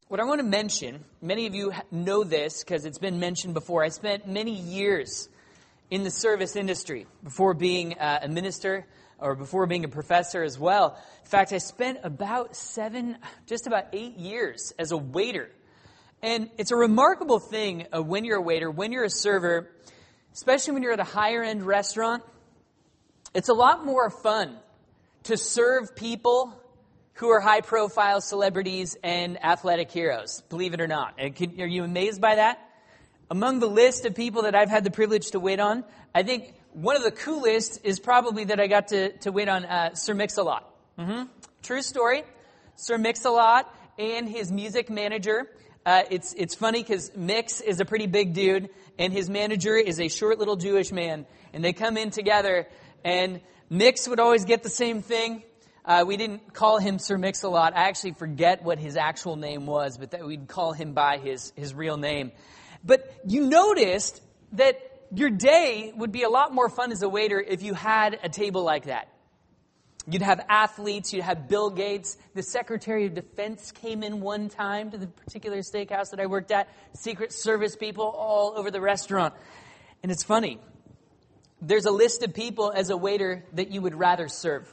What I want to mention, many of you know this because it's been mentioned before. I spent many years in the service industry before being a minister or before being a professor as well. In fact, I spent just about 8 years as a waiter. And it's a remarkable thing when you're a waiter, when you're a server, especially when you're at a higher end restaurant, it's a lot more fun to serve people who are high-profile celebrities and athletic heroes, believe it or not. Are you amazed by that? Among the list of people that I've had the privilege to wait on, I think one of the coolest is probably that I got to wait on Sir Mix-a-Lot. True story. Sir Mix-a-Lot and his music manager. It's funny because Mix is a pretty big dude, and his manager is a short little Jewish man. And they come in together, and Mix would always get the same thing. We didn't call him Sir Mix-a-Lot. I actually forget what his actual name was, but that we'd call him by his real name. But you noticed that your day would be a lot more fun as a waiter if you had a table like that. You'd have athletes, you'd have Bill Gates. The Secretary of Defense came in one time to the particular steakhouse that I worked at. Secret Service people all over the restaurant. And it's funny. There's a list of people as a waiter that you would rather serve.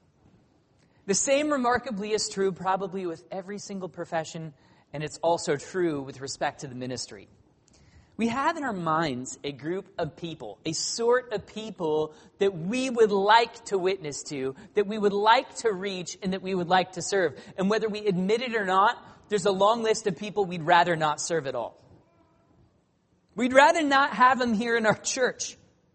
The same remarkably is true probably with every single profession, and it's also true with respect to the ministry. We have in our minds a group of people, a sort of people that we would like to witness to, that we would like to reach, and that we would like to serve. And whether we admit it or not, there's a long list of people we'd rather not serve at all. We'd rather not have them here in our church.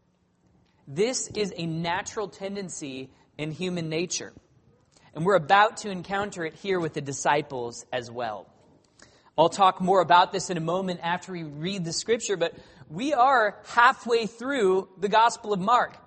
This is a natural tendency in human nature. And we're about to encounter it here with the disciples as well. I'll talk more about this in a moment after we read the scripture, but we are halfway through the Gospel of Mark.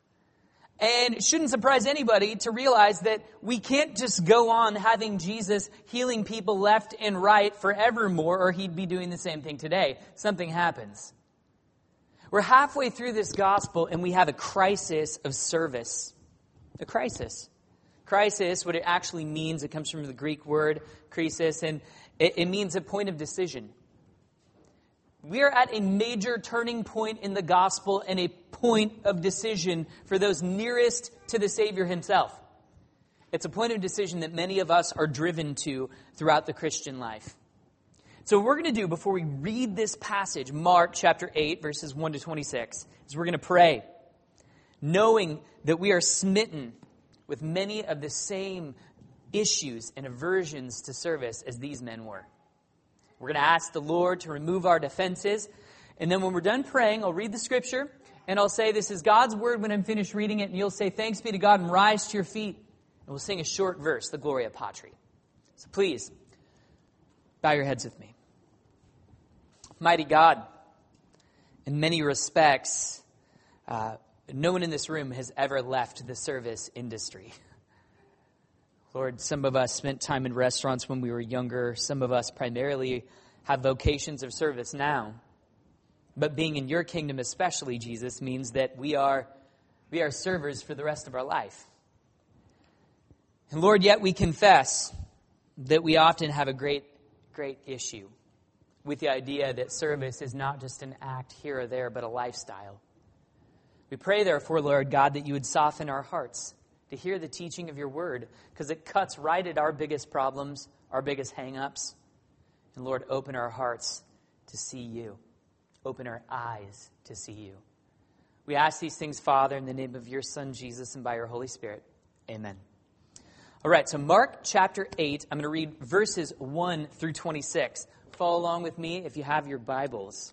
And it shouldn't surprise anybody to realize that we can't just go on having Jesus healing people left and right forevermore, or he'd be doing the same thing today. Something happens. We're halfway through this gospel, and we have a crisis of service. A crisis. Crisis, what it actually means, it comes from the Greek word, krisis, and it means a point of decision. We are at a major turning point in the gospel and a point of decision for those nearest to the Savior himself. It's a point of decision that many of us are driven to throughout the Christian life. So what we're going to do before we read this passage, Mark chapter 8, verses 1 to 26, is we're going to pray, knowing that we are smitten with many of the same issues and aversions to service as these men were. We're going to ask the Lord to remove our defenses. And then when we're done praying, I'll read the scripture and I'll say, this is God's word when I'm finished reading it. And you'll say, thanks be to God, and rise to your feet. And we'll sing a short verse, the Gloria Patri. So please, bow your heads with me. Mighty God, in many respects, no one in this room has ever left the service industry. Lord, some of us spent time in restaurants when we were younger. Some of us primarily have vocations of service now. But being in your kingdom especially, Jesus, means that we are servers for the rest of our life. And Lord, yet we confess that we often have a great issue with the idea that service is not just an act here or there, but a lifestyle. We pray, therefore, Lord God, that you would soften our hearts to hear the teaching of your word, because it cuts right at our biggest problems, our biggest hang-ups. And Lord, open our hearts to see you. Open our eyes to see you. We ask these things, Father, in the name of your Son, Jesus, and by your Holy Spirit. Amen. All right, so Mark chapter 8, I'm going to read verses 1 through 26. Follow along with me if you have your Bibles.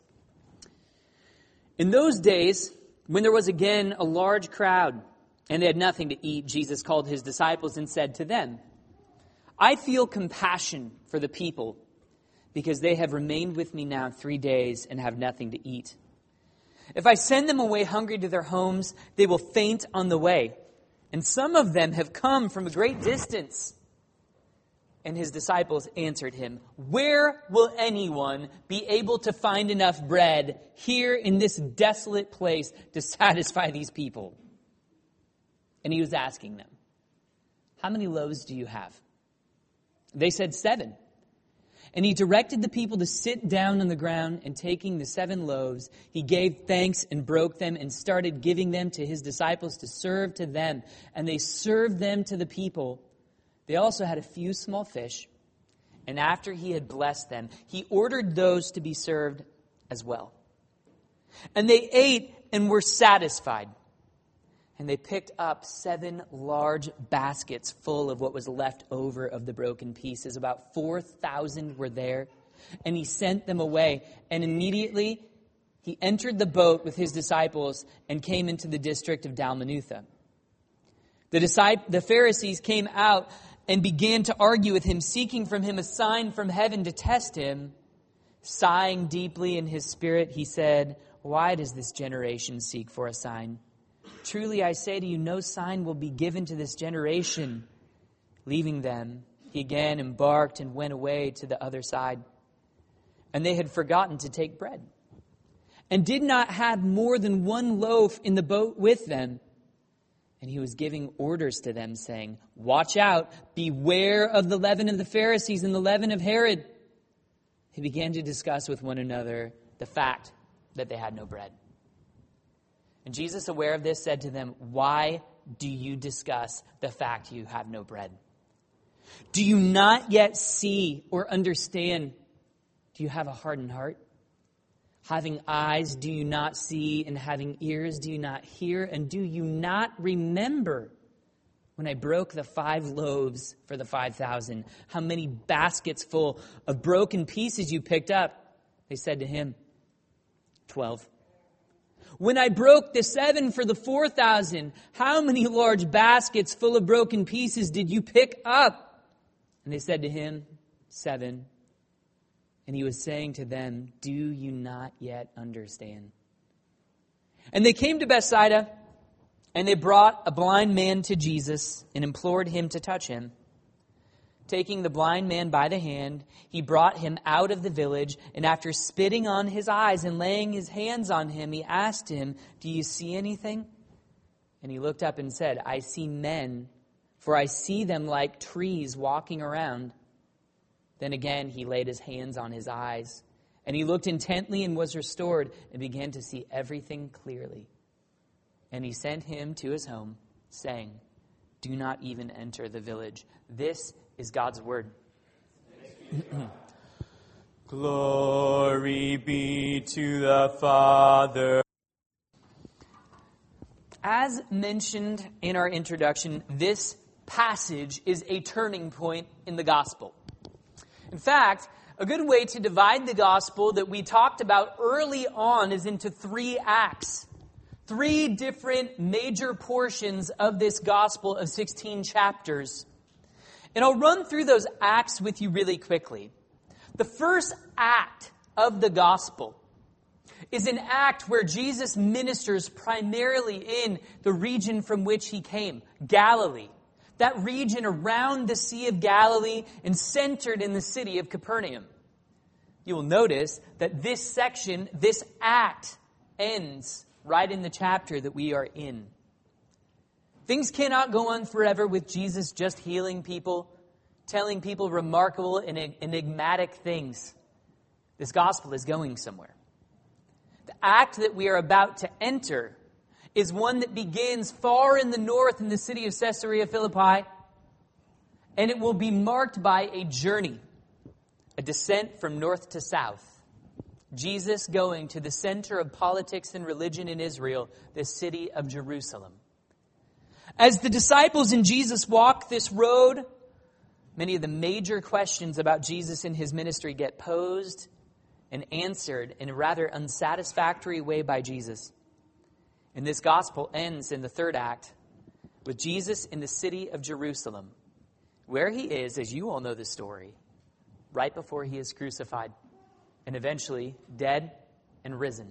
In those days, when there was again a large crowd, and they had nothing to eat, Jesus called his disciples and said to them, I feel compassion for the people, because they have remained with me now 3 days and have nothing to eat. If I send them away hungry to their homes, they will faint on the way. And some of them have come from a great distance. And his disciples answered him, where will anyone be able to find enough bread here in this desolate place to satisfy these people? And he was asking them, how many loaves do you have? They said 7. And he directed the people to sit down on the ground, and taking the 7 loaves, he gave thanks and broke them and started giving them to his disciples to serve to them. And they served them to the people. They also had a few small fish. And after he had blessed them, he ordered those to be served as well. And they ate and were satisfied. And they picked up 7 large baskets full of what was left over of the broken pieces. About 4,000 were there. And he sent them away. And immediately he entered the boat with his disciples and came into the district of Dalmanutha. The Pharisees came out and began to argue with him, seeking from him a sign from heaven to test him. Sighing deeply in his spirit, he said, "Why does this generation seek for a sign? Truly I say to you, no sign will be given to this generation." Leaving them, he again embarked and went away to the other side. And they had forgotten to take bread, and did not have more than 1 loaf in the boat with them. And he was giving orders to them, saying, "Watch out, beware of the leaven of the Pharisees and the leaven of Herod." He began to discuss with one another the fact that they had no bread. And Jesus, aware of this, said to them, "Why do you discuss the fact you have no bread? Do you not yet see or understand? Do you have a hardened heart? Having eyes, do you not see? And having ears, do you not hear? And do you not remember when I broke the 5 loaves for the 5,000? How many baskets full of broken pieces you picked up?" They said to him, 12. "When I broke the 7 for the 4,000, how many large baskets full of broken pieces did you pick up?" And they said to him, 7. And he was saying to them, "Do you not yet understand?" And they came to Bethsaida, and they brought a blind man to Jesus and implored him to touch him. Taking the blind man by the hand, he brought him out of the village, and after spitting on his eyes and laying his hands on him, he asked him, "Do you see anything?" And he looked up and said, "I see men, for I see them like trees walking around." Then again he laid his hands on his eyes, and he looked intently and was restored and began to see everything clearly. And he sent him to his home, saying, "Do not even enter the village." This is God's word. Glory be to the Father. As mentioned in our introduction, this passage is a turning point in the gospel. In fact, a good way to divide the gospel that we talked about early on is into 3 acts. 3 different major portions of this gospel of 16 chapters. And I'll run through those acts with you really quickly. The first act of the gospel is an act where Jesus ministers primarily in the region from which he came, Galilee. That region around the Sea of Galilee and centered in the city of Capernaum. You will notice that this section, this act, ends right in the chapter that we are in. Things cannot go on forever with Jesus just healing people, telling people remarkable and enigmatic things. This gospel is going somewhere. The act that we are about to enter is one that begins far in the north in the city of Caesarea Philippi, and it will be marked by a journey, a descent from north to south. Jesus going to the center of politics and religion in Israel, the city of Jerusalem. As the disciples and Jesus walk this road, many of the major questions about Jesus and his ministry get posed and answered in a rather unsatisfactory way by Jesus. And this gospel ends in the third act with Jesus in the city of Jerusalem, where he is, as you all know the story, right before he is crucified and eventually dead and risen.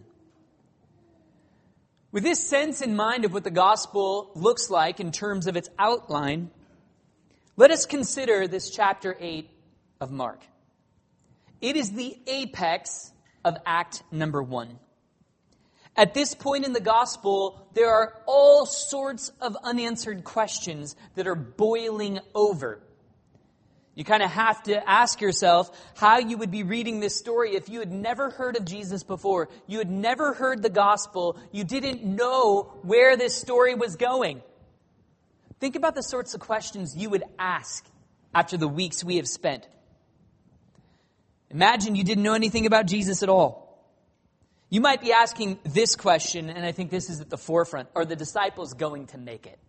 With this sense in mind of what the gospel looks like in terms of its outline, let us consider this chapter 8 of Mark. It is the apex of act number 1. At this point in the gospel, there are all sorts of unanswered questions that are boiling over. You kind of have to ask yourself how you would be reading this story if you had never heard of Jesus before. You had never heard the gospel. You didn't know where this story was going. Think about the sorts of questions you would ask after the weeks we have spent. Imagine you didn't know anything about Jesus at all. You might be asking this question, and I think this is at the forefront. Are the disciples going to make it?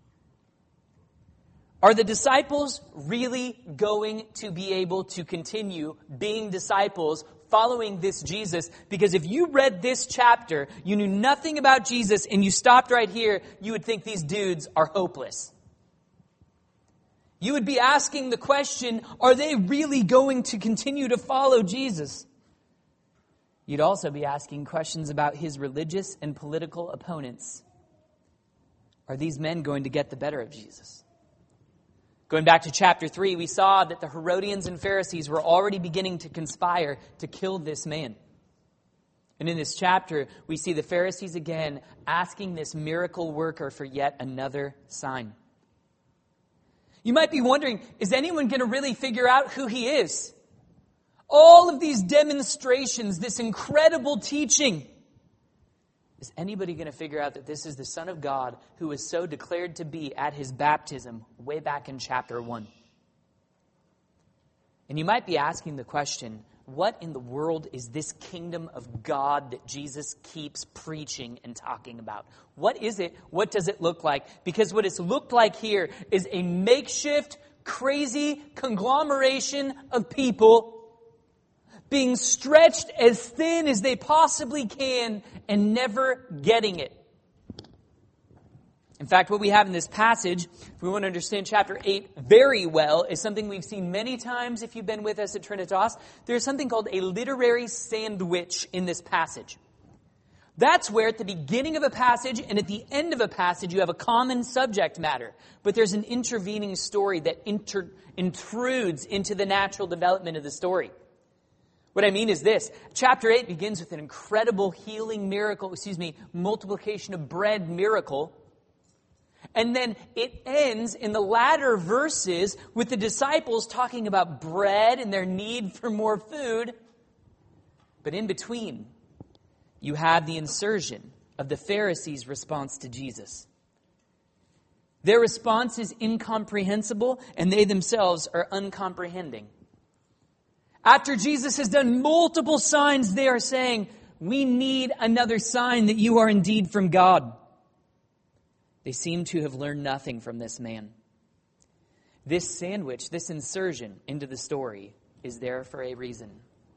Are the disciples really going to be able to continue being disciples following this Jesus? Because if you read this chapter, you knew nothing about Jesus, and you stopped right here, you would think these dudes are hopeless. You would be asking the question, are they really going to continue to follow Jesus? You'd also be asking questions about his religious and political opponents. Are these men going to get the better of Jesus? Going back to chapter 3, we saw that the Herodians and Pharisees were already beginning to conspire to kill this man. And in this chapter, we see the Pharisees again asking this miracle worker for yet another sign. You might be wondering, is anyone going to really figure out who he is? All of these demonstrations, this incredible teaching. Is anybody going to figure out that this is the Son of God who was so declared to be at his baptism way back in chapter 1? And you might be asking the question, what in the world is this kingdom of God that Jesus keeps preaching and talking about? What is it? What does it look like? Because what it's looked like here is a makeshift, crazy conglomeration of people being stretched as thin as they possibly can and never getting it. In fact, what we have in this passage, if we want to understand chapter 8 very well, is something we've seen many times if you've been with us at Trinitas. There's something called a literary sandwich in this passage. That's where at the beginning of a passage and at the end of a passage you have a common subject matter, but there's an intervening story that intrudes into the natural development of the story. What I mean is this. Chapter 8 begins with an incredible healing miracle, multiplication of bread miracle. And then it ends in the latter verses with the disciples talking about bread and their need for more food. But in between, you have the insertion of the Pharisees' response to Jesus. Their response is incomprehensible, and they themselves are uncomprehending. After Jesus has done multiple signs, they are saying, we need another sign that you are indeed from God. They seem to have learned nothing from this man. This sandwich, this insertion into the story is there for a reason.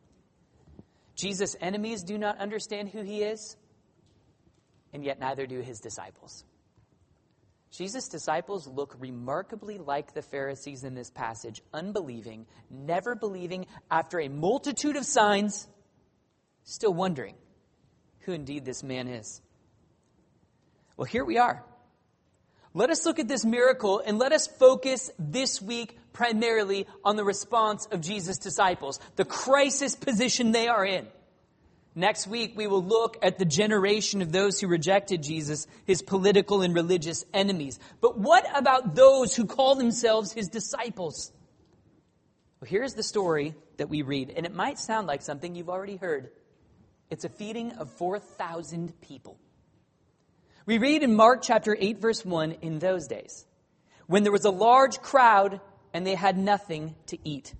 Jesus' enemies do not understand who he is, and yet neither do his disciples. Jesus' disciples look remarkably like the Pharisees in this passage, unbelieving, never believing, after a multitude of signs, still wondering who indeed this man is. Well, here we are. Let us look at this miracle and let us focus this week primarily on the response of Jesus' disciples, the crisis position they are in. Next week, we will look at the generation of those who rejected Jesus, his political and religious enemies. But what about those who call themselves his disciples? Well, here's the story that we read, and it might sound like something you've already heard. It's a feeding of 4,000 people. We read in Mark chapter 8, verse 1, in those days, when there was a large crowd and they had nothing to eat.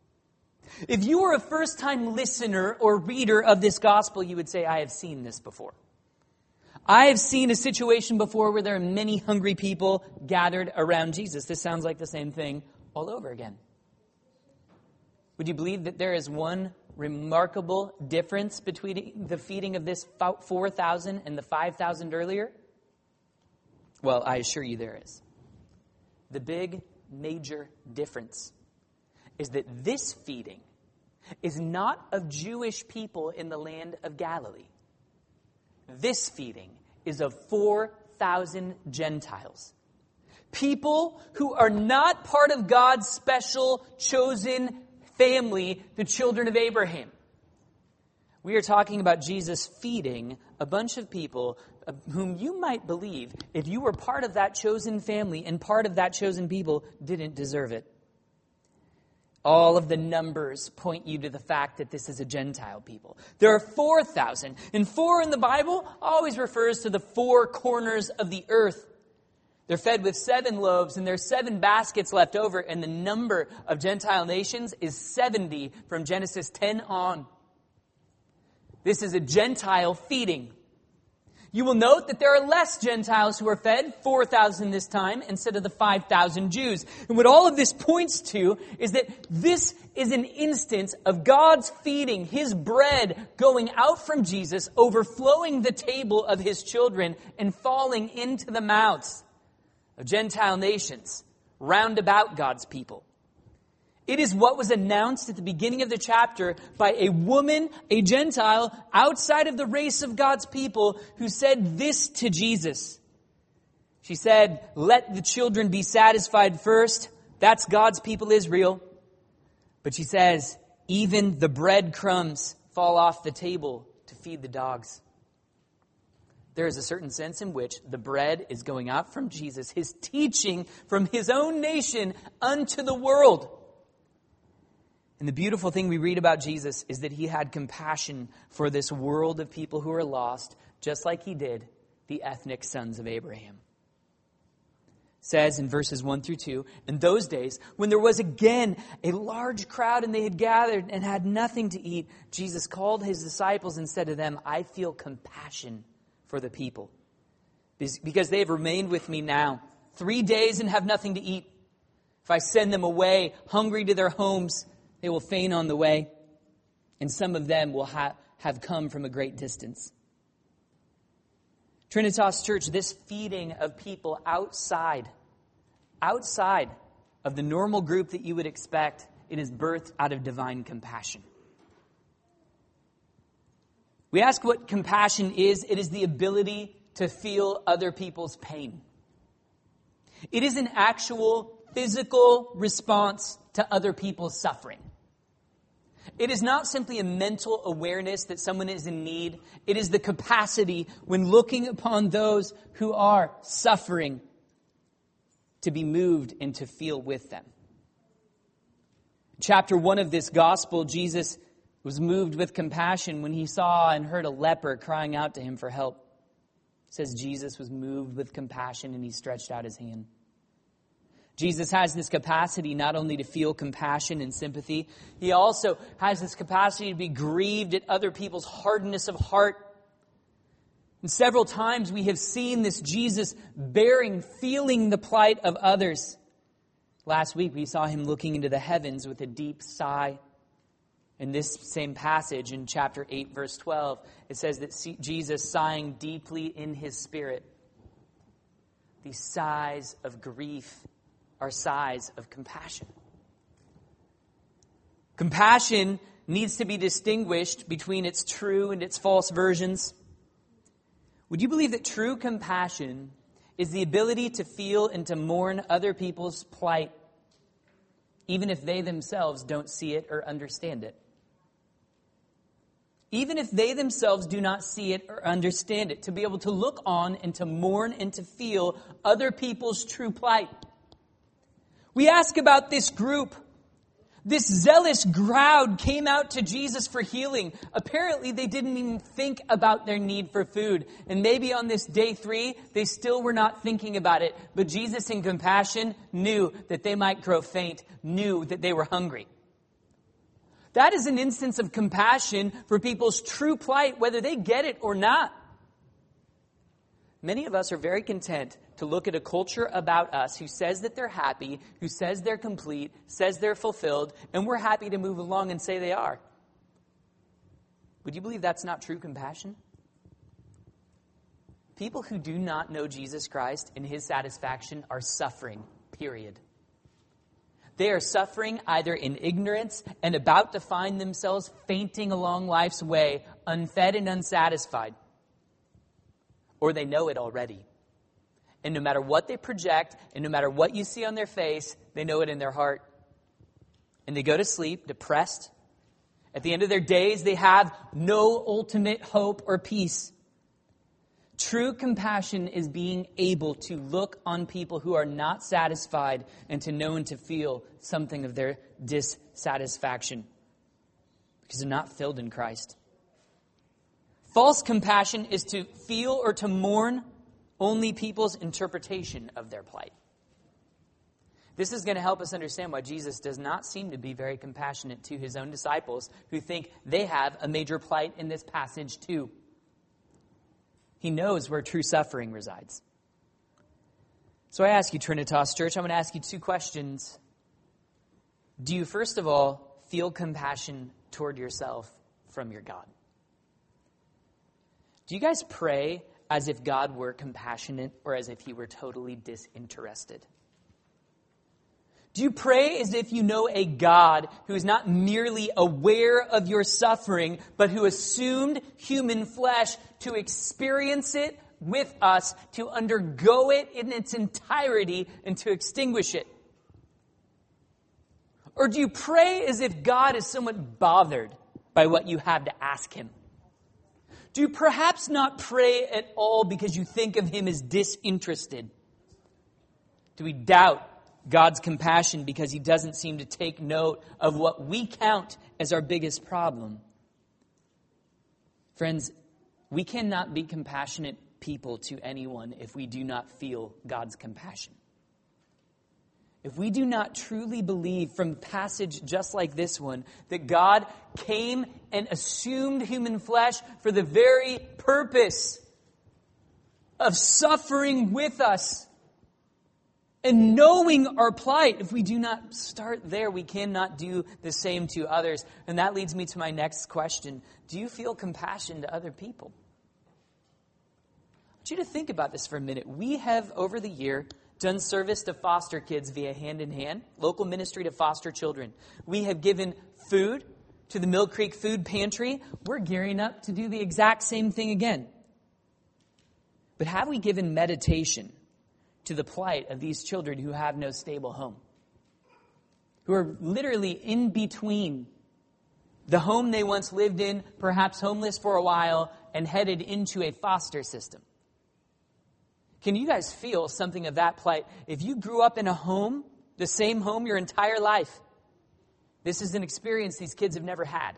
If you were a first-time listener or reader of this gospel, you would say, I have seen this before. I have seen a situation before where there are many hungry people gathered around Jesus. This sounds like the same thing all over again. Would you believe that there is one remarkable difference between the feeding of this 4,000 and the 5,000 earlier? Well, I assure you there is. The big, major difference is that this feeding is not of Jewish people in the land of Galilee. This feeding is of 4,000 Gentiles. People who are not part of God's special, chosen family, the children of Abraham. We are talking about Jesus feeding a bunch of people whom you might believe, if you were part of that chosen family and part of that chosen people, didn't deserve it. All of the numbers point you to the fact that this is a Gentile people. There are 4,000. And 4 in the Bible always refers to the 4 corners of the earth. They're fed with 7 loaves, and there's 7 baskets left over, and the number of Gentile nations is 70 from Genesis 10 on. This is a Gentile feeding. You will note that there are less Gentiles who are fed, 4,000 this time, instead of the 5,000 Jews. And what all of this points to is that this is an instance of God's feeding, His bread going out from Jesus, overflowing the table of His children, and falling into the mouths of Gentile nations round about God's people. It is what was announced at the beginning of the chapter by a woman, a Gentile, outside of the race of God's people, who said this to Jesus. She said, "Let the children be satisfied first." That's God's people, Israel. But she says, even the breadcrumbs fall off the table to feed the dogs. There is a certain sense in which the bread is going out from Jesus, His teaching from His own nation unto the world. And the beautiful thing we read about Jesus is that He had compassion for this world of people who are lost, just like He did the ethnic sons of Abraham. It says in verses 1 through 2, "In those days, when there was again a large crowd and they had gathered and had nothing to eat, Jesus called His disciples and said to them, 'I feel compassion for the people, because they have remained with me now 3 days and have nothing to eat. If I send them away hungry to their homes, they will faint on the way, and some of them will have come from a great distance.'" Trinitas Church, this feeding of people outside of the normal group that you would expect, it is birthed out of divine compassion. We ask what compassion is. It is the ability to feel other people's pain. It is an actual physical response to other people's suffering. It is not simply a mental awareness that someone is in need. It is the capacity, when looking upon those who are suffering, to be moved and to feel with them. Chapter 1 of this gospel, Jesus was moved with compassion when He saw and heard a leper crying out to Him for help. It says Jesus was moved with compassion and He stretched out His hand. Jesus has this capacity not only to feel compassion and sympathy, He also has this capacity to be grieved at other people's hardness of heart. And several times we have seen this Jesus feeling the plight of others. Last week we saw Him looking into the heavens with a deep sigh. In this same passage in chapter 8, verse 12, it says that Jesus sighing deeply in His spirit. These sighs of grief are sighs of compassion. Compassion needs to be distinguished between its true and its false versions. Would you believe that true compassion is the ability to feel and to mourn other people's plight, even if they themselves don't see it or understand it? Even if they themselves do not see it or understand it, to be able to look on and to mourn and to feel other people's true plight. We ask about this group. This zealous crowd came out to Jesus for healing. Apparently, they didn't even think about their need for food. And maybe on this day 3, they still were not thinking about it. But Jesus, in compassion, knew that they might grow faint, knew that they were hungry. That is an instance of compassion for people's true plight, whether they get it or not. Many of us are very content to look at a culture about us who says that they're happy, who says they're complete, says they're fulfilled, and we're happy to move along and say they are. Would you believe that's not true compassion? People who do not know Jesus Christ and His satisfaction are suffering, period. They are suffering either in ignorance and about to find themselves fainting along life's way, unfed and unsatisfied. Or they know it already. And no matter what they project, and no matter what you see on their face, they know it in their heart. And they go to sleep depressed. At the end of their days, they have no ultimate hope or peace. True compassion is being able to look on people who are not satisfied and to know and to feel something of their dissatisfaction because they're not filled in Christ. False compassion is to feel or to mourn only people's interpretation of their plight. This is going to help us understand why Jesus does not seem to be very compassionate to his own disciples who think they have a major plight in this passage too. He knows where true suffering resides. So I ask you, Trinitas Church, I'm going to ask you two questions. Do you, first of all, feel compassion toward yourself from your God? Do you guys pray as if God were compassionate or as if he were totally disinterested? Do you pray as if you know a God who is not merely aware of your suffering, but who assumed human flesh to experience it with us, to undergo it in its entirety, and to extinguish it? Or do you pray as if God is somewhat bothered by what you have to ask him? Do you perhaps not pray at all because you think of him as disinterested? Do we doubt God's compassion because he doesn't seem to take note of what we count as our biggest problem? Friends, we cannot be compassionate people to anyone if we do not feel God's compassion. If we do not truly believe from a passage just like this one that God came and assumed human flesh for the very purpose of suffering with us and knowing our plight, if we do not start there, we cannot do the same to others. And that leads me to my next question. Do you feel compassion to other people? I want you to think about this for a minute. We have, over the year, done service to foster kids via Hand in Hand, local ministry to foster children. We have given food to the Mill Creek Food Pantry. We're gearing up to do the exact same thing again. But have we given meditation to the plight of these children who have no stable home, who are literally in between the home they once lived in, perhaps homeless for a while, and headed into a foster system? Can you guys feel something of that plight? If you grew up in a home, the same home your entire life, this is an experience these kids have never had.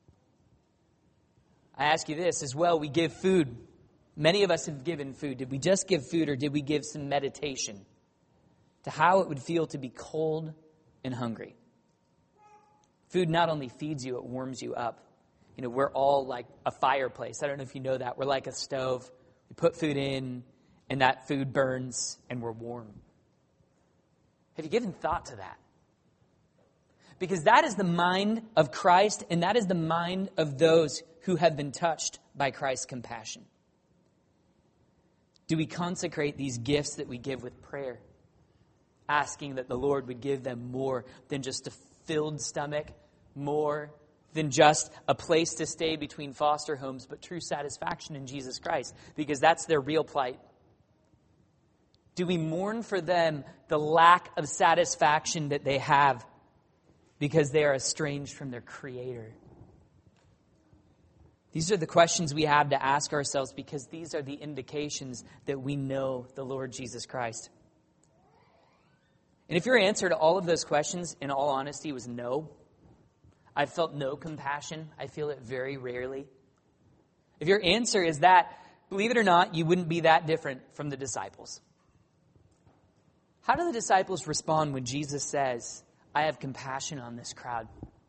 I ask you this as well. We give food. Many of us have given food. Did we just give food or did we give some meditation to how it would feel to be cold and hungry? Food not only feeds you, it warms you up. You know, we're all like a fireplace. I don't know if you know that. We're like a stove. We put food in and that food burns and we're warm. Have you given thought to that? Because that is the mind of Christ and that is the mind of those who have been touched by Christ's compassion. Do we consecrate these gifts that we give with prayer, asking that the Lord would give them more than just a filled stomach, more than just a place to stay between foster homes, but true satisfaction in Jesus Christ, because that's their real plight? Do we mourn for them the lack of satisfaction that they have because they are estranged from their Creator? These are the questions we have to ask ourselves because these are the indications that we know the Lord Jesus Christ. And if your answer to all of those questions, in all honesty, was no, I felt no compassion. I feel it very rarely. If your answer is that, believe it or not, you wouldn't be that different from the disciples. How do the disciples respond when Jesus says, I have compassion on this crowd?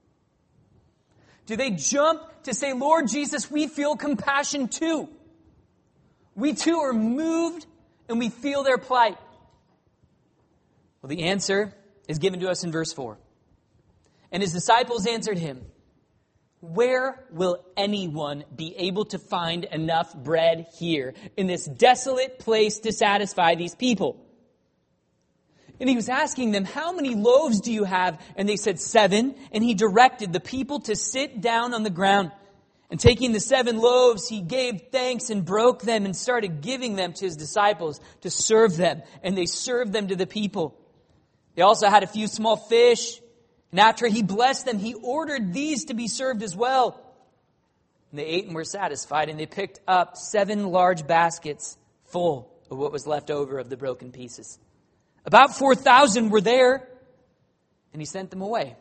Do they jump to say, Lord Jesus, we feel compassion too? We too are moved and we feel their plight. Well, the answer is given to us in verse 4. And his disciples answered him, where will anyone be able to find enough bread here in this desolate place to satisfy these people? And he was asking them, how many loaves do you have? And they said 7. And he directed the people to sit down on the ground. And taking the 7 loaves, he gave thanks and broke them and started giving them to his disciples to serve them. And they served them to the people. They also had a few small fish. And after he blessed them, he ordered these to be served as well. And they ate and were satisfied, and they picked up 7 large baskets full of what was left over of the broken pieces. About 4,000 were there, and he sent them away.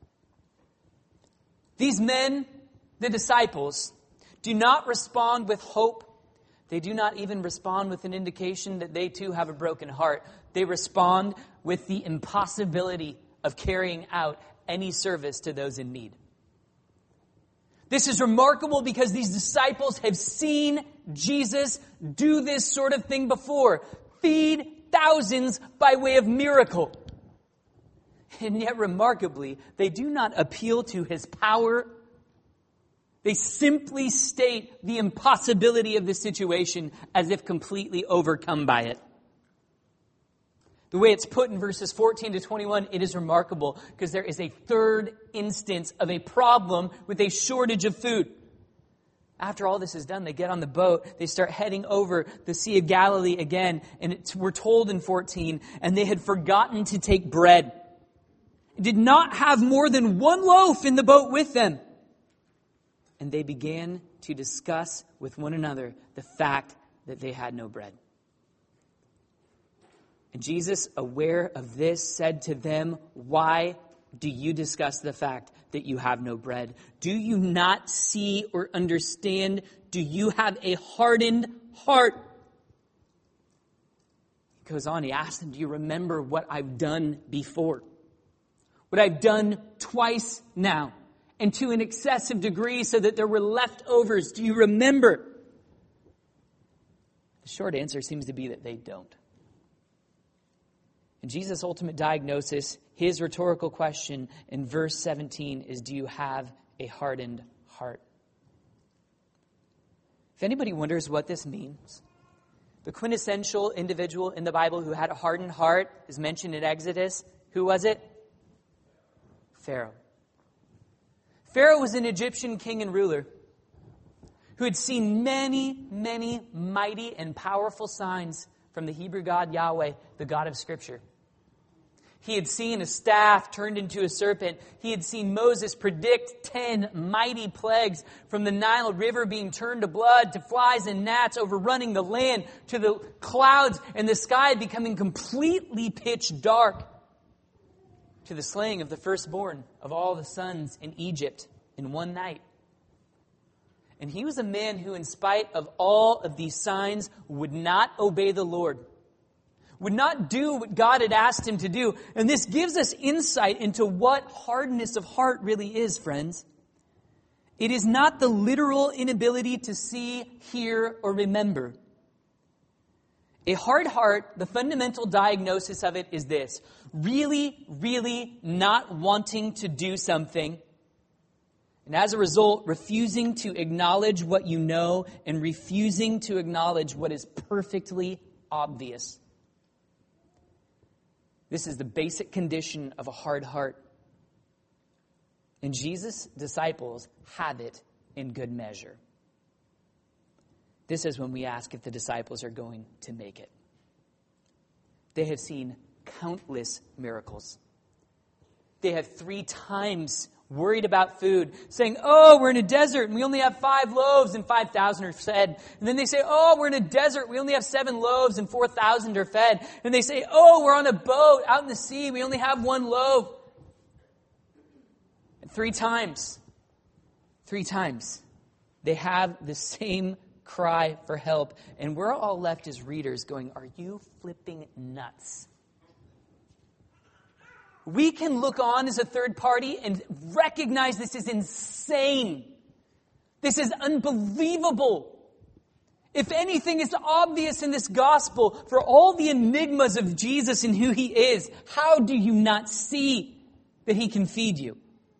These men, the disciples, do not respond with hope. They do not even respond with an indication that they too have a broken heart. They respond with the impossibility of carrying out any service to those in need. This is remarkable because these disciples have seen Jesus do this sort of thing before. Feed thousands by way of miracle. And yet, remarkably, they do not appeal to his power. They simply state the impossibility of the situation as if completely overcome by it. The way it's put in verses 14 to 21, it is remarkable because there is a third instance of a problem with a shortage of food. After all this is done, they get on the boat. They start heading over the Sea of Galilee again. And we're told in 14, and they had forgotten to take bread. They did not have more than 1 loaf in the boat with them. And they began to discuss with one another the fact that they had no bread. And Jesus, aware of this, said to them, "Why do you discuss the fact that you have no bread? Do you not see or understand? Do you have a hardened heart?" He goes on, he asks them, "Do you remember what I've done before? What I've done twice now, and to an excessive degree so that there were leftovers. Do you remember?" The short answer seems to be that they don't. And Jesus' ultimate diagnosis, his rhetorical question in verse 17 is, do you have a hardened heart? If anybody wonders what this means, the quintessential individual in the Bible who had a hardened heart is mentioned in Exodus. Who was it? Pharaoh. Pharaoh was an Egyptian king and ruler who had seen many, many mighty and powerful signs from the Hebrew God Yahweh, the God of Scripture. He had seen a staff turned into a serpent. He had seen Moses predict 10 mighty plagues, from the Nile River being turned to blood, to flies and gnats overrunning the land, to the clouds and the sky becoming completely pitch dark, to the slaying of the firstborn of all the sons in Egypt in one night. And he was a man who, in spite of all of these signs, would not obey the Lord, would not do what God had asked him to do. And this gives us insight into what hardness of heart really is, friends. It is not the literal inability to see, hear, or remember. A hard heart, the fundamental diagnosis of it is this: really, really not wanting to do something, and as a result, refusing to acknowledge what you know and refusing to acknowledge what is perfectly obvious. This is the basic condition of a hard heart. And Jesus' disciples have it in good measure. This is when we ask if the disciples are going to make it. They have seen countless miracles. They have 3 times worried about food, saying, "Oh, we're in a desert and we only have 5 loaves and 5,000 are fed." And then they say, "Oh, we're in a desert, we only have 7 loaves and 4,000 are fed." And they say, "Oh, we're on a boat out in the sea, we only have 1 loaf." And 3 times, they have the same cry for help. And we're all left as readers going, "Are you flipping nuts?" We can look on as a third party and recognize this is insane. This is unbelievable. If anything is obvious in this gospel, for all the enigmas of Jesus and who he is, how do you not see that he can feed you?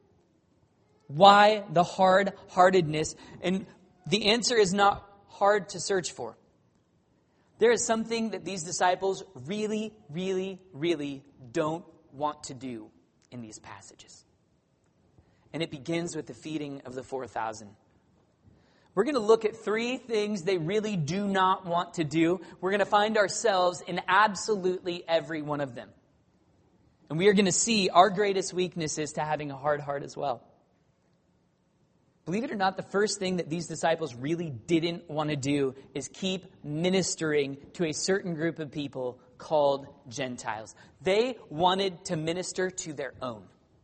Why the hard-heartedness? And the answer is not hard to search for. There is something that these disciples really, really, really don't want to do in these passages. And it begins with the feeding of the 4,000. We're going to look at 3 things they really do not want to do. We're going to find ourselves in absolutely every one of them. And we are going to see our greatest weaknesses to having a hard heart as well. Believe it or not, the first thing that these disciples really didn't want to do is keep ministering to a certain group of people called Gentiles. They wanted to minister to their own.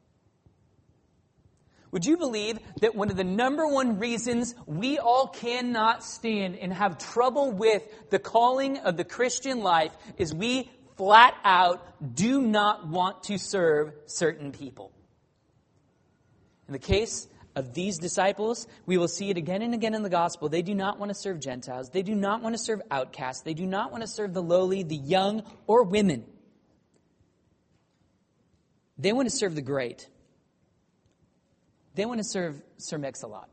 Would you believe that one of the number one reasons we all cannot stand and have trouble with the calling of the Christian life is we flat out do not want to serve certain people? In the case of these disciples, we will see it again and again in the gospel. They do not want to serve Gentiles. They do not want to serve outcasts. They do not want to serve the lowly, the young, or women. They want to serve the great. They want to serve Sir Mix-a-Lot.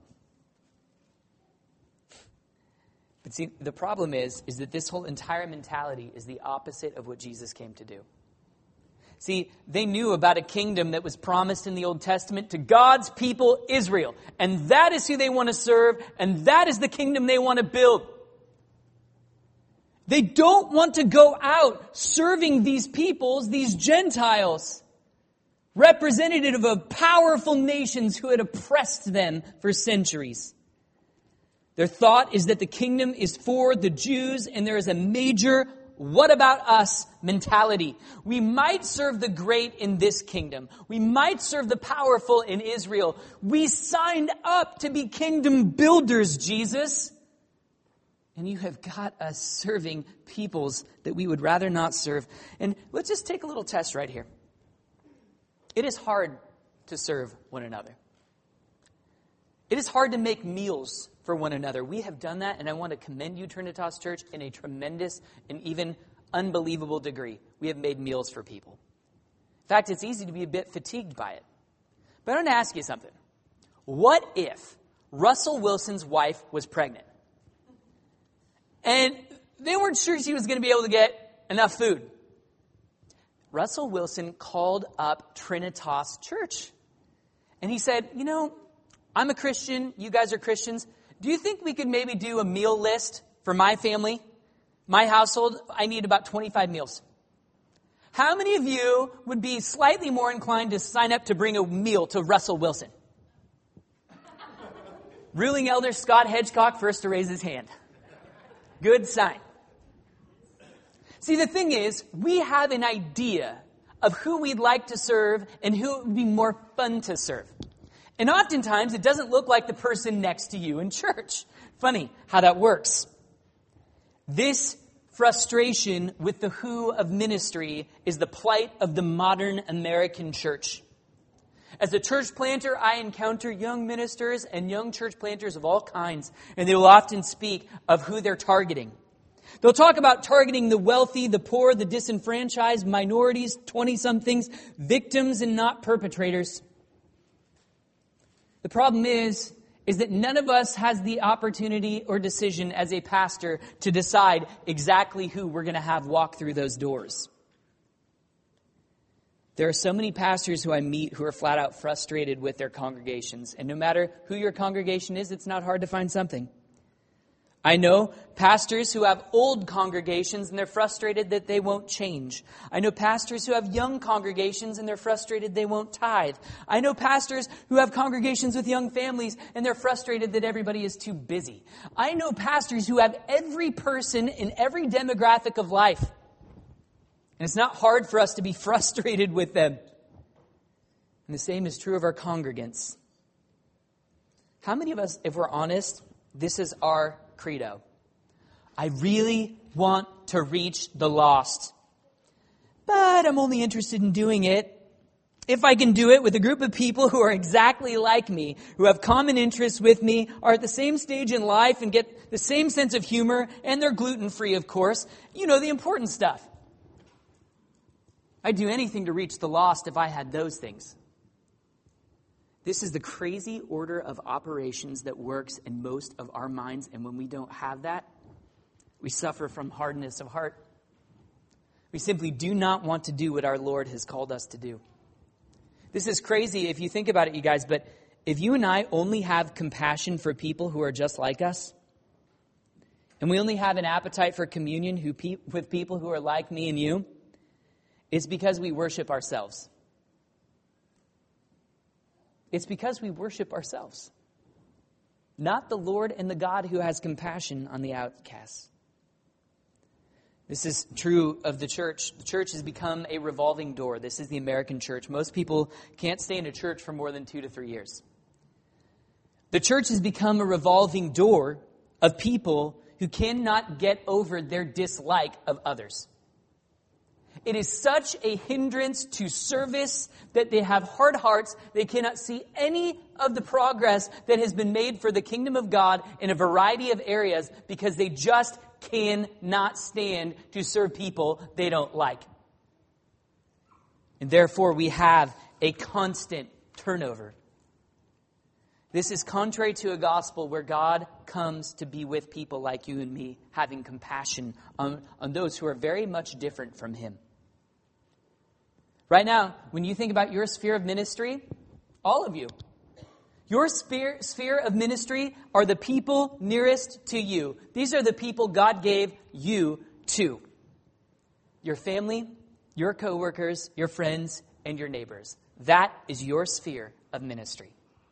But see, the problem is that this whole entire mentality is the opposite of what Jesus came to do. See, they knew about a kingdom that was promised in the Old Testament to God's people, Israel. And that is who they want to serve, and that is the kingdom they want to build. They don't want to go out serving these peoples, these Gentiles, representative of powerful nations who had oppressed them for centuries. Their thought is that the kingdom is for the Jews, and there is a major "what about us" mentality. We might serve the great in this kingdom. We might serve the powerful in Israel. We signed up to be kingdom builders, Jesus. And you have got us serving peoples that we would rather not serve. And let's just take a little test right here. It is hard to serve one another. It is hard to make meals for one another. We have done that, and I want to commend you, Trinitas Church, in a tremendous and even unbelievable degree. We have made meals for people. In fact, it's easy to be a bit fatigued by it. But I want to ask you something. What if Russell Wilson's wife was pregnant? And they weren't sure she was going to be able to get enough food. Russell Wilson called up Trinitas Church. And he said, I'm a Christian. You guys are Christians. Do you think we could maybe do a meal list for my family, my household? I need about 25 meals. How many of you would be slightly more inclined to sign up to bring a meal to Russell Wilson? Ruling Elder Scott Hedgecock first to raise his hand. Good sign. See, the thing is, we have an idea of who we'd like to serve and who it would be more fun to serve. And oftentimes, it doesn't look like the person next to you in church. Funny how that works. This frustration with the who of ministry is the plight of the modern American church. As a church planter, I encounter young ministers and young church planters of all kinds, and they will often speak of who they're targeting. They'll talk about targeting the wealthy, the poor, the disenfranchised, minorities, 20-somethings, victims and not perpetrators. The problem is that none of us has the opportunity or decision as a pastor to decide exactly who we're going to have walk through those doors. There are so many pastors who I meet who are flat out frustrated with their congregations. And no matter who your congregation is, it's not hard to find something. I know pastors who have old congregations and they're frustrated that they won't change. I know pastors who have young congregations and they're frustrated they won't tithe. I know pastors who have congregations with young families and they're frustrated that everybody is too busy. I know pastors who have every person in every demographic of life. And it's not hard for us to be frustrated with them. And the same is true of our congregants. How many of us, if we're honest, this is our credo? I really want to reach the lost, but I'm only interested in doing it if I can do it with a group of people who are exactly like me, who have common interests with me, are at the same stage in life and get the same sense of humor, and they're gluten-free, of course. You know, the important stuff. I'd do anything to reach the lost if I had those things. This is the crazy order of operations that works in most of our minds. And when we don't have that, we suffer from hardness of heart. We simply do not want to do what our Lord has called us to do. This is crazy if you think about it, you guys. But if you and I only have compassion for people who are just like us, and we only have an appetite for communion with people who are like me and you, it's because we worship ourselves. It's because we worship ourselves. not the Lord and the God who has compassion on the outcasts. This is true of the church. The church has become a revolving door. This is the American church. Most people can't stay in a church for more than 2 to 3 years. The church has become a revolving door of people who cannot get over their dislike of others. It is such a hindrance to service that they have hard hearts. They cannot see any of the progress that has been made for the kingdom of God in a variety of areas because they just cannot stand to serve people they don't like. And therefore, we have a constant turnover. This is contrary to a gospel where God comes to be with people like you and me, having compassion on those who are very much different from him. Right now, when you think about your sphere of ministry, all of you, your sphere of ministry are the people nearest to you. These are the people God gave you to. Your family, your coworkers, your friends, and your neighbors. That is your sphere of ministry.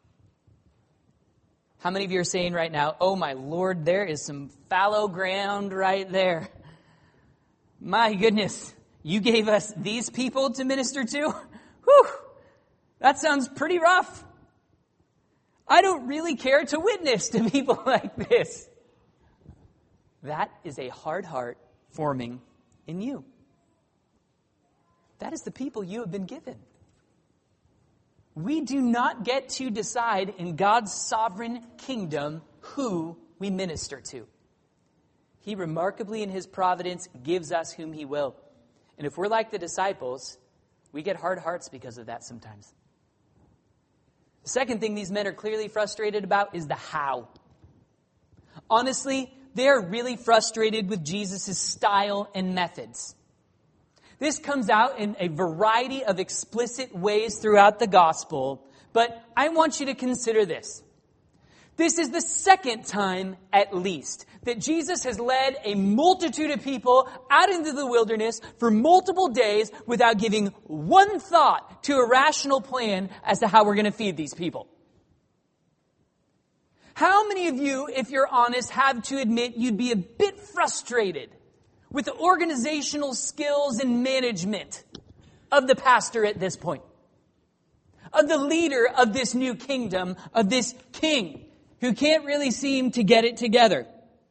How many of you are saying right now, oh my Lord, there is some fallow ground right there. My goodness, you gave us these people to minister to? Whew, that sounds pretty rough. I don't really care to witness to people like this. That is a hard heart forming in you. That is the people you have been given. We do not get to decide in God's sovereign kingdom who we minister to. He remarkably in his providence gives us whom he will. And if we're like the disciples, we get hard hearts because of that sometimes. The second thing these men are clearly frustrated about is the how. Honestly, they're really frustrated with Jesus' style and methods. This comes out in a variety of explicit ways throughout the gospel, but I want you to consider this. This is the second time, at least, that Jesus has led a multitude of people out into the wilderness for multiple days without giving one thought to a rational plan as to how we're going to feed these people. How many of you, if you're honest, have to admit you'd be a bit frustrated with the organizational skills and management of the pastor at this point? Of the leader of this new kingdom, of this king who can't really seem to get it together.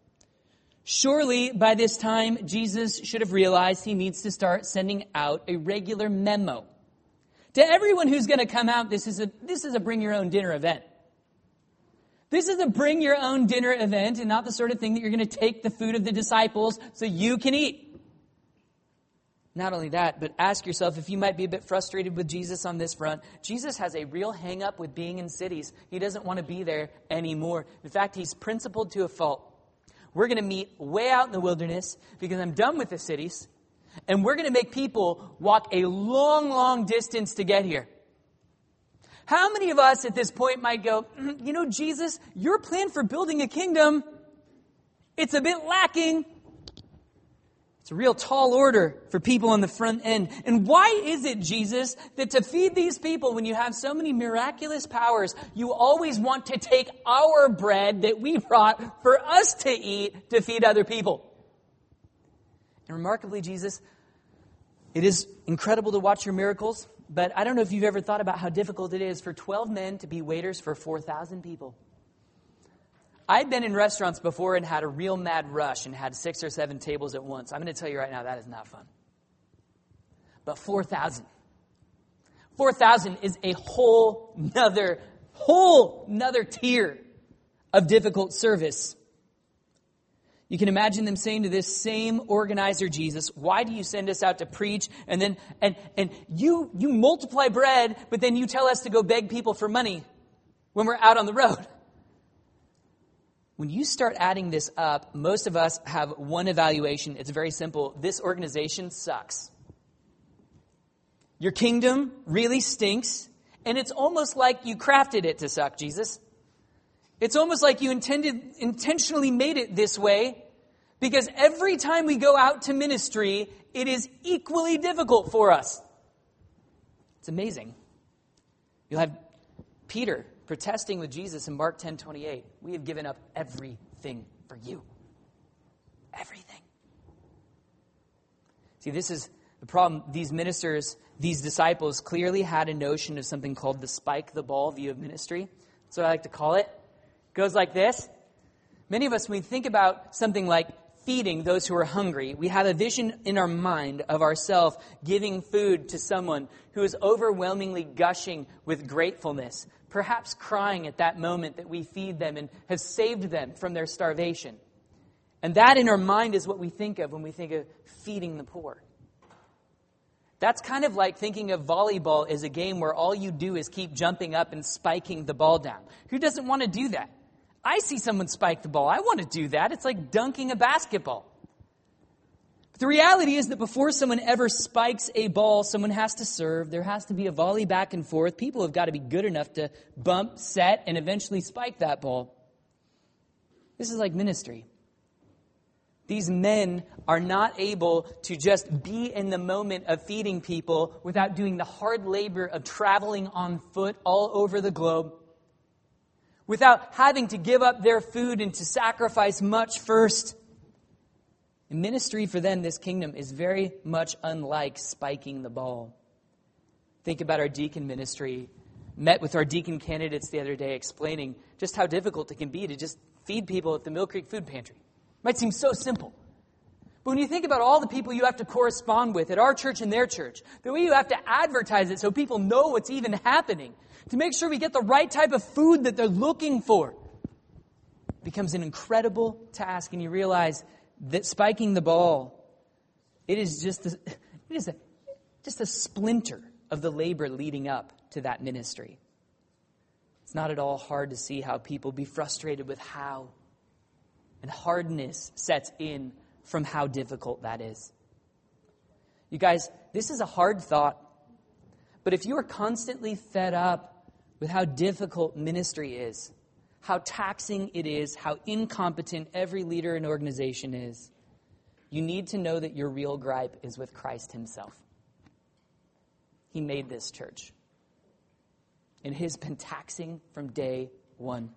Surely, by this time, Jesus should have realized he needs to start sending out a regular memo. To everyone who's going to come out, this is a bring your own dinner event. This is a bring your own dinner event and not the sort of thing that you're going to take the food of the disciples so you can eat. Not only that, but ask yourself if you might be a bit frustrated with Jesus on this front. Jesus has a real hang-up with being in cities. He doesn't want to be there anymore. In fact, he's principled to a fault. We're going to meet way out in the wilderness because I'm done with the cities. And we're going to make people walk a long, long distance to get here. How many of us at this point might go, you know, Jesus, your plan for building a kingdom, it's a bit lacking. It's a real tall order for people on the front end. And why is it, Jesus, that to feed these people, when you have so many miraculous powers, you always want to take our bread that we brought for us to eat to feed other people? And remarkably, Jesus, it is incredible to watch your miracles, but I don't know if you've ever thought about how difficult it is for 12 men to be waiters for 4,000 people. I've been in restaurants before and had a real mad rush and had 6 or 7 tables at once. I'm going to tell you right now, that is not fun. But 4,000. 4,000 is a whole nother tier of difficult service. You can imagine them saying to this same organizer, Jesus, why do you send us out to preach? And then, and you multiply bread, but then you tell us to go beg people for money when we're out on the road. When you start adding this up, most of us have one evaluation. It's very simple. This organization sucks. Your kingdom really stinks, and it's almost like you crafted it to suck, Jesus. It's almost like you intentionally made it this way, because every time we go out to ministry, it is equally difficult for us. It's amazing. You'll have Peter protesting with Jesus in Mark 10:28. We have given up everything for you. Everything. See, this is the problem. These ministers, these disciples clearly had a notion of something called the spike the ball view of ministry. That's what I like to call it. It goes like this. Many of us, when we think about something like feeding those who are hungry, we have a vision in our mind of ourselves giving food to someone who is overwhelmingly gushing with gratefulness, perhaps crying at that moment that we feed them and have saved them from their starvation. And that in our mind is what we think of when we think of feeding the poor. That's kind of like thinking of volleyball as a game where all you do is keep jumping up and spiking the ball down. Who doesn't want to do that? I see someone spike the ball. I want to do that. It's like dunking a basketball. But the reality is that before someone ever spikes a ball, someone has to serve. There has to be a volley back and forth. People have got to be good enough to bump, set, and eventually spike that ball. This is like ministry. These men are not able to just be in the moment of feeding people without doing the hard labor of traveling on foot all over the globe, without having to give up their food and to sacrifice much first. In ministry for them, this kingdom is very much unlike spiking the ball. Think about our deacon ministry. Met with our deacon candidates the other day explaining just how difficult it can be to just feed people at the Mill Creek Food Pantry. Might seem so simple. But when you think about all the people you have to correspond with at our church and their church, the way you have to advertise it so people know what's even happening, to make sure we get the right type of food that they're looking for, becomes an incredible task. And you realize that spiking the ball, it is just a splinter of the labor leading up to that ministry. It's not at all hard to see how people be frustrated with how. And hardness sets in from how difficult that is. You guys, this is a hard thought. But if you are constantly fed up with how difficult ministry is, how taxing it is, how incompetent every leader and organization is, you need to know that your real gripe is with Christ himself. He made this church. And it has been taxing from day one.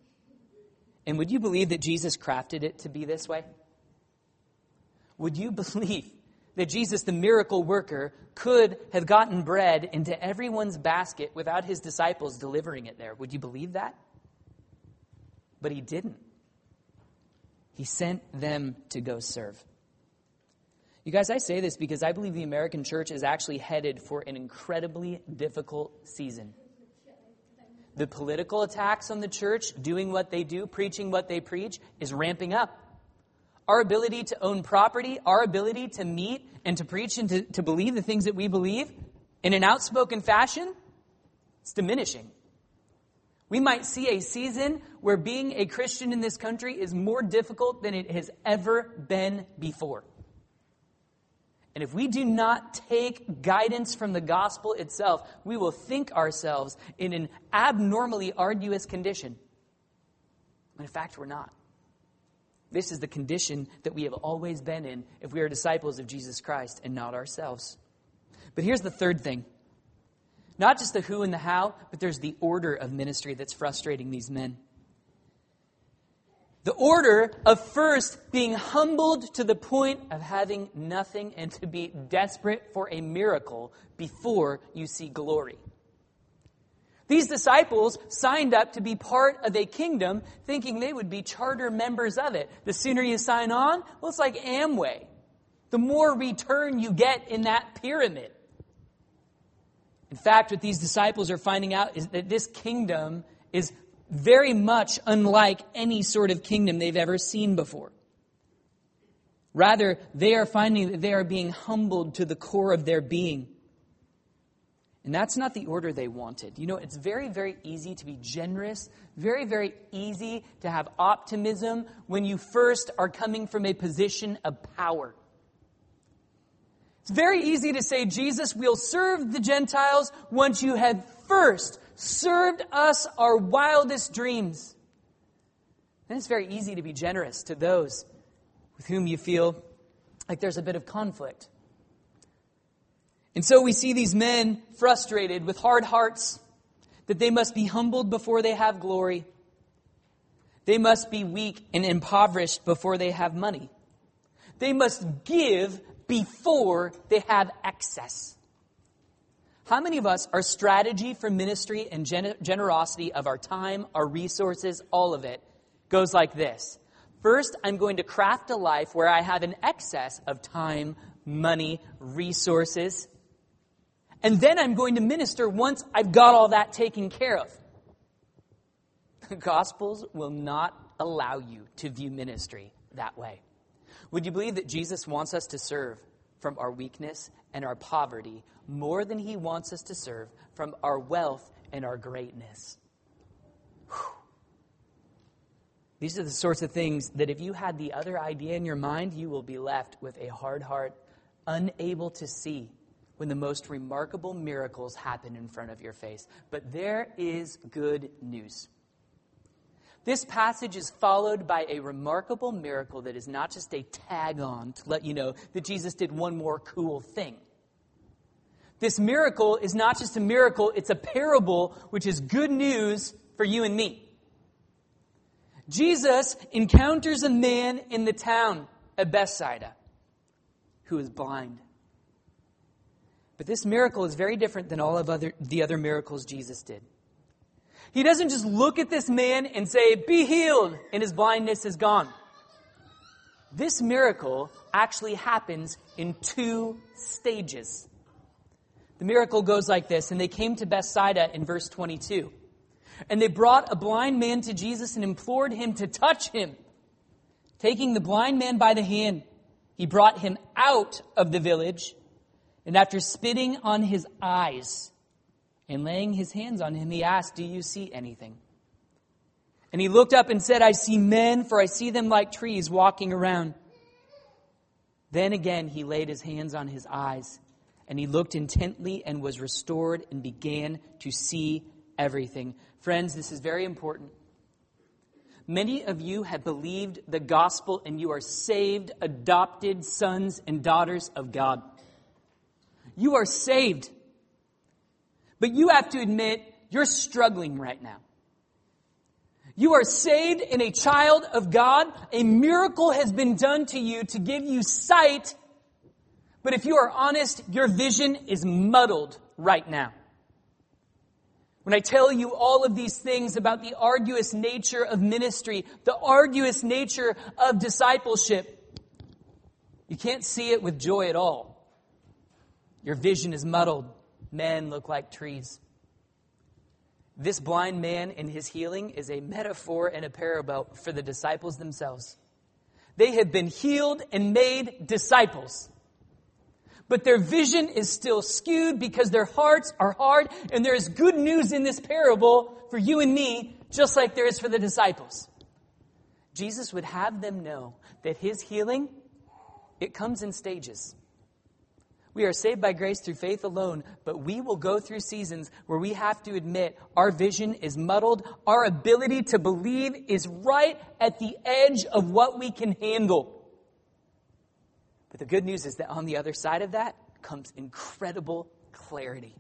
And would you believe that Jesus crafted it to be this way? Would you believe that Jesus, the miracle worker, could have gotten bread into everyone's basket without his disciples delivering it there? Would you believe that? But he didn't. He sent them to go serve. You guys, I say this because I believe the American church is actually headed for an incredibly difficult season. The political attacks on the church, doing what they do, preaching what they preach, is ramping up. Our ability to own property, our ability to meet and to preach and to believe the things that we believe in an outspoken fashion, it's diminishing. We might see a season where being a Christian in this country is more difficult than it has ever been before. And if we do not take guidance from the gospel itself, we will think ourselves in an abnormally arduous condition. When in fact, we're not. This is the condition that we have always been in if we are disciples of Jesus Christ and not ourselves. But here's the third thing. Not just the who and the how, but there's the order of ministry that's frustrating these men. The order of first being humbled to the point of having nothing and to be desperate for a miracle before you see glory. These disciples signed up to be part of a kingdom thinking they would be charter members of it. The sooner you sign on, well, it's like Amway. The more return you get in that pyramid. In fact, what these disciples are finding out is that this kingdom is very much unlike any sort of kingdom they've ever seen before. Rather, they are finding that they are being humbled to the core of their being. And that's not the order they wanted. You know, it's very, very easy to be generous, very, very easy to have optimism when you first are coming from a position of power. It's very easy to say, Jesus, we'll serve the Gentiles once you have first served us our wildest dreams. And it's very easy to be generous to those with whom you feel like there's a bit of conflict. And so we see these men frustrated with hard hearts. that they must be humbled before they have glory. They must be weak and impoverished before they have money. They must give before they have excess. How many of us, our strategy for ministry and generosity of our time, our resources, all of it, goes like this? First, I'm going to craft a life where I have an excess of time, money, resources. And then I'm going to minister once I've got all that taken care of. The Gospels will not allow you to view ministry that way. Would you believe that Jesus wants us to serve from our weakness and our poverty more than he wants us to serve from our wealth and our greatness? Whew. These are the sorts of things that if you had the other idea in your mind, you will be left with a hard heart, unable to see when the most remarkable miracles happen in front of your face. But there is good news. This passage is followed by a remarkable miracle that is not just a tag-on to let you know that Jesus did one more cool thing. This miracle is not just a miracle, it's a parable, which is good news for you and me. Jesus encounters a man in the town of Bethsaida who is blind. But this miracle is very different than all of the other miracles Jesus did. He doesn't just look at this man and say, "Be healed," and his blindness is gone. This miracle actually happens in 2 stages. The miracle goes like this, and they came to Bethsaida in verse 22. And they brought a blind man to Jesus and implored him to touch him. Taking the blind man by the hand, he brought him out of the village, and after spitting on his eyes and laying his hands on him, he asked, "Do you see anything?" And he looked up and said, "I see men, for I see them like trees walking around." Then again he laid his hands on his eyes, and he looked intently and was restored and began to see everything. Friends, this is very important. Many of you have believed the gospel and you are saved, adopted sons and daughters of God. You are saved. But you have to admit, you're struggling right now. You are saved and a child of God. A miracle has been done to you to give you sight. But if you are honest, your vision is muddled right now. When I tell you all of these things about the arduous nature of ministry, the arduous nature of discipleship, you can't see it with joy at all. Your vision is muddled. Men look like trees. This blind man and his healing is a metaphor and a parable for the disciples themselves. They have been healed and made disciples. But their vision is still skewed because their hearts are hard, and there is good news in this parable for you and me, just like there is for the disciples. Jesus would have them know that his healing, it comes in stages. We are saved by grace through faith alone, but we will go through seasons where we have to admit our vision is muddled. Our ability to believe is right at the edge of what we can handle. But the good news is that on the other side of that comes incredible clarity.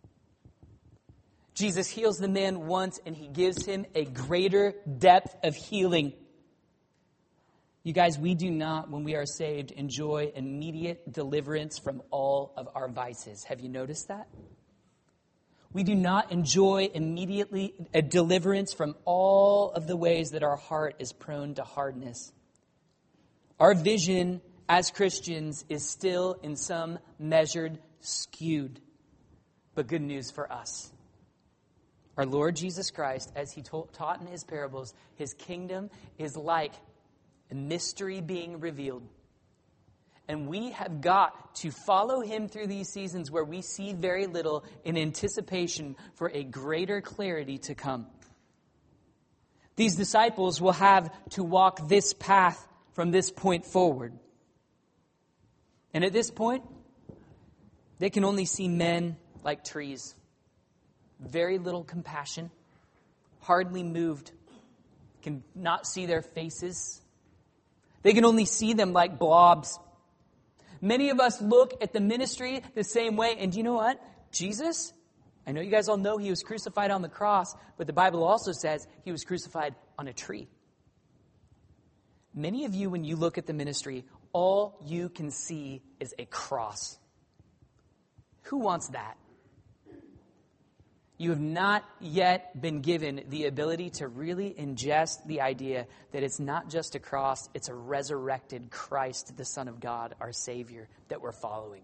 Jesus heals the man once, and he gives him a greater depth of healing. You guys, we do not, when we are saved, enjoy immediate deliverance from all of our vices. Have you noticed that? We do not enjoy immediately a deliverance from all of the ways that our heart is prone to hardness. Our vision as Christians is still in some measured skewed. But good news for us. Our Lord Jesus Christ, as he taught in his parables, his kingdom is like a mystery being revealed. And we have got to follow him through these seasons where we see very little in anticipation for a greater clarity to come. These disciples will have to walk this path from this point forward. And at this point, they can only see men like trees. Very little compassion, hardly moved, can not see their faces. They can only see them like blobs. Many of us look at the ministry the same way. And do you know what? Jesus, I know you guys all know he was crucified on the cross, but the Bible also says he was crucified on a tree. Many of you, when you look at the ministry, all you can see is a cross. Who wants that? You have not yet been given the ability to really ingest the idea that it's not just a cross, it's a resurrected Christ, the Son of God, our Savior, that we're following.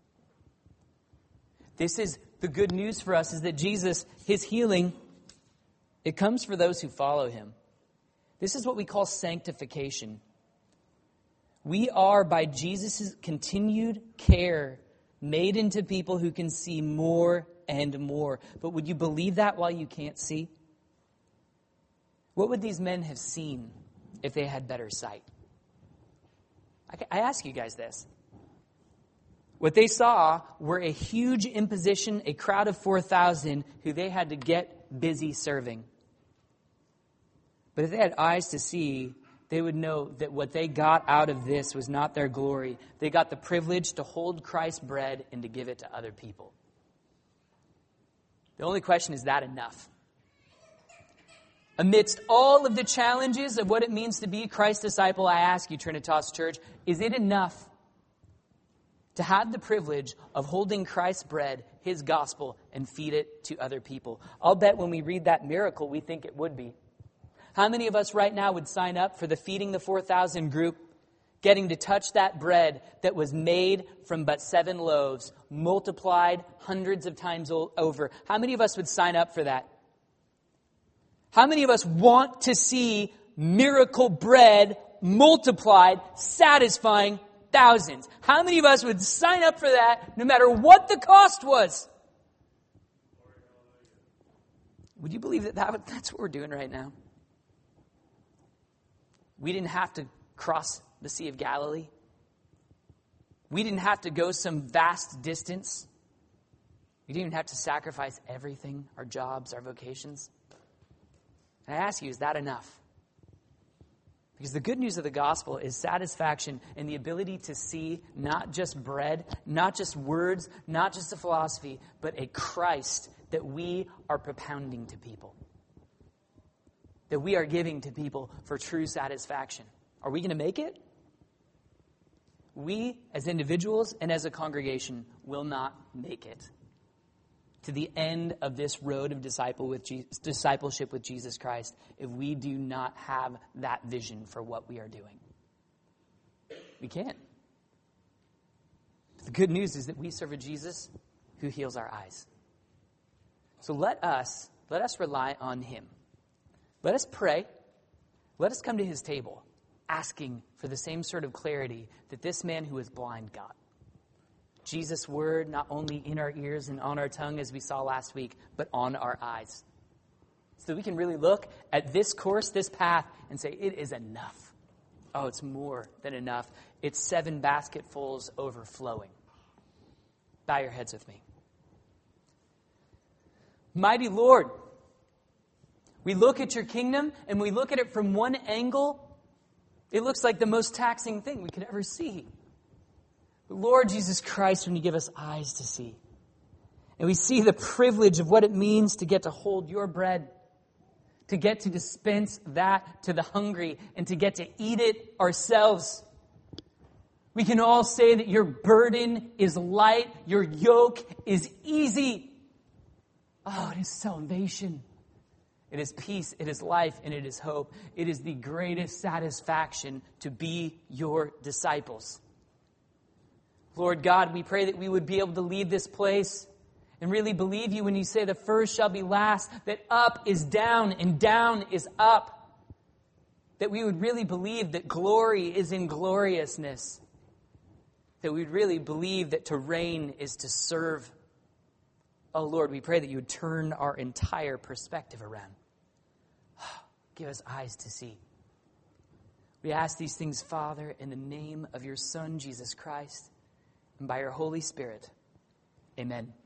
This is the good news for us, is that Jesus, his healing, it comes for those who follow him. This is what we call sanctification. We are, by Jesus' continued care, made into people who can see more and more. But would you believe that while you can't see? What would these men have seen if they had better sight? I ask you guys this. What they saw were a huge imposition, a crowd of 4,000 who they had to get busy serving. But if they had eyes to see, they would know that what they got out of this was not their glory. They got the privilege to hold Christ's bread and to give it to other people. The only question is that enough? Amidst all of the challenges of what it means to be Christ's disciple, I ask you, Trinitas Church, is it enough to have the privilege of holding Christ's bread, his gospel, and feed it to other people? I'll bet when we read that miracle, we think it would be. How many of us right now would sign up for the Feeding the 4,000 group, getting to touch that bread that was made from but 7 loaves, multiplied hundreds of times over? How many of us would sign up for that? How many of us want to see miracle bread multiplied, satisfying thousands? How many of us would sign up for that no matter what the cost was? Would you believe that's what we're doing right now? We didn't have to cross the Sea of Galilee. We didn't have to go some vast distance. We didn't even have to sacrifice everything, our jobs, our vocations. And I ask you, is that enough? Because the good news of the gospel is satisfaction and the ability to see not just bread, not just words, not just a philosophy, but a Christ that we are propounding to people. That we are giving to people for true satisfaction. Are we going to make it? We, as individuals and as a congregation, will not make it to the end of this road of discipleship with Jesus Christ if we do not have that vision for what we are doing. We can't. The good news is that we serve a Jesus who heals our eyes. So let us rely on him. Let us pray. Let us come to his table, asking for the same sort of clarity that this man who was blind got. Jesus' word not only in our ears and on our tongue, as we saw last week, but on our eyes. So that we can really look at this course, this path, and say, it is enough. Oh, it's more than enough. It's 7 basketfuls overflowing. Bow your heads with me. Mighty Lord, we look at your kingdom, and we look at it from one angle. It looks like the most taxing thing we could ever see. But Lord Jesus Christ, when you give us eyes to see, and we see the privilege of what it means to get to hold your bread, to get to dispense that to the hungry, and to get to eat it ourselves, we can all say that your burden is light, your yoke is easy. Oh, it is salvation. It is peace, it is life, and it is hope. It is the greatest satisfaction to be your disciples. Lord God, we pray that we would be able to leave this place and really believe you when you say the first shall be last, that up is down and down is up. That we would really believe that glory is in gloriousness. That we would really believe that to reign is to serve. Oh Lord, we pray that you would turn our entire perspective around. Give us eyes to see. We ask these things, Father, in the name of your Son, Jesus Christ, and by your Holy Spirit. Amen.